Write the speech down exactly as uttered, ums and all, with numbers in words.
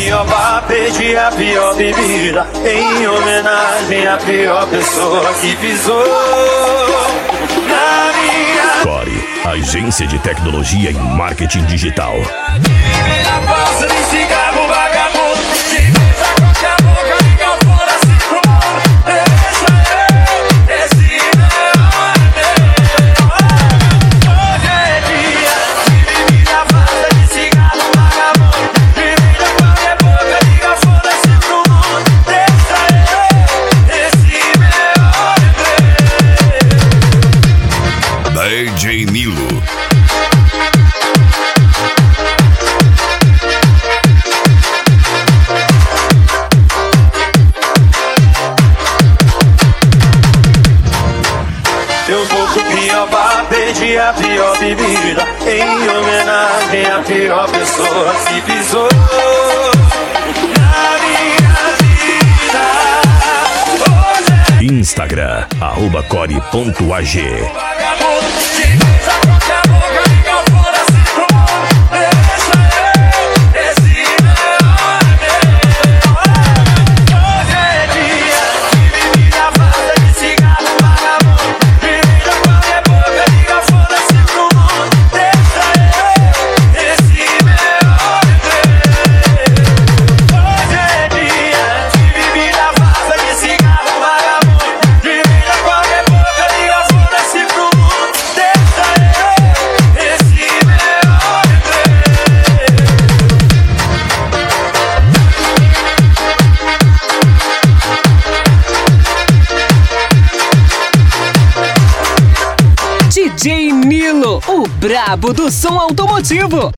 pior bar, perdi a pior bebida, em homenagem à pior pessoa que pisou na minha. Core, agência de tecnologia e marketing digital. Na bolsa de cigarro, vagabundo, de beija com a boca, liga fora, se pro mundo. Deixa eu, esse não é meu. Hoje é dia de bebida, farsa de cigarro, vagabundo, de beija com a boca, liga fora, se pro mundo. Deixa eu, esse não é meu. D J Nilo. Eu vou pro pior bar, perdi a pior bebida, em homenagem à pior pessoa que pisou na minha vida. Hoje é Instagram, arroba core ponto a g. vagabundo, de beija com a boca, liga fora, se pro mundo. Deixa eu, esse não é meu. Hoje é dia de bebida, farsa de cigarro, vagabundo, de beija com a boca, liga fora, se pro mundo. Deixa eu, esse não é meu. Hoje é dia de bebida, farsa de cigarro, vagabundo, de beija com a boca, liga fora, se pro mundo. Deixa eu, esse não é meu. D J Nilo, o brabo do som automotivo.